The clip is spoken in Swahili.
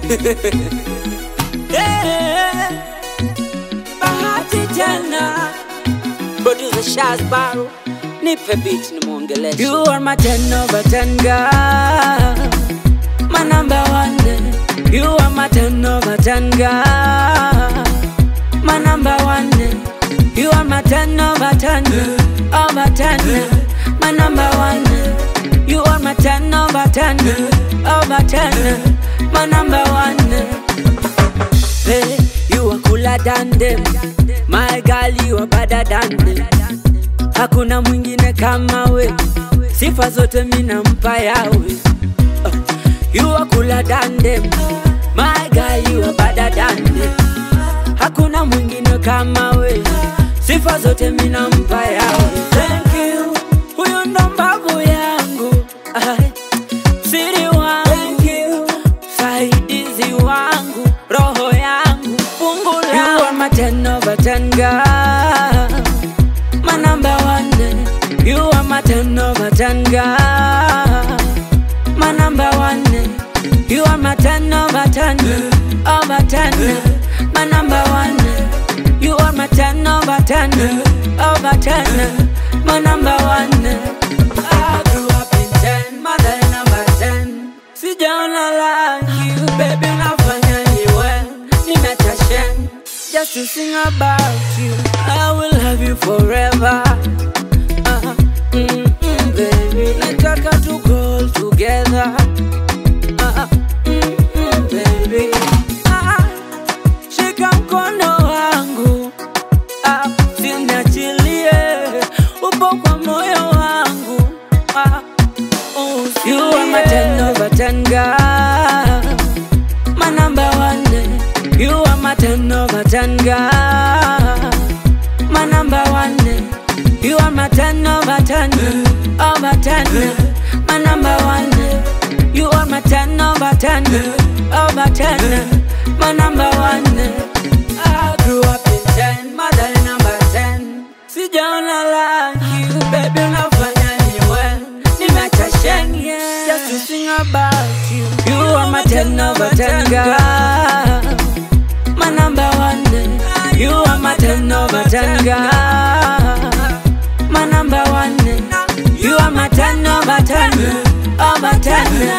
Yeah. Bahati tena. Producer Shaz Barrow. Nipe beat ni muongeleshe. You are my 10 over 10 girl, my number one. You are my 10 over 10 girl, my number one. You are my 10 over 10 over 10, my number one. You are my 10 over 10 over 10, my number one. Hey, you are cooler than them, my girl, you are better than them. Hakuna mwingine kama we, sifa zote mina mpa yawe. You are cooler than them, my girl, you are better than them. Hakuna mwingine kama we, sifa zote mina mpa yawe. Thank you, huyu ndo mbavu yangu, siri wangu. Thank you, saidizi wangu, roho yangu, fungu langu. You are my 10 over 10 girl, my number one. You are my 10 over 10 girl, my number one. You are my 10 over 10 over 10, my number one. You are my 10 over 10 over 10, my number one. I grew up in 10, mother number 10. Sijaona like you, baby, nafanya niwe nimechashen. Just to sing about you, I will love you forever. Baby, nataka to go together. Baby, shika mkono wangu, usiniachilie, upo kwa moyo wangu. You are my 10 over 10 girl, my number one. You are my 10 over 10 girl, my number one. You are my 10 over 10 over 10, my number one. You are my 10 over 10 over 10, my number one. I grew up in 10, mother number 10. Sijaona like you, baby, unafanya niwe nimechashen, yeah. Just to sing about you. You are my 10 over 10 girl, my number one. You are my 10 over 10 girl, my number one. You are my 10 over 10 over 10.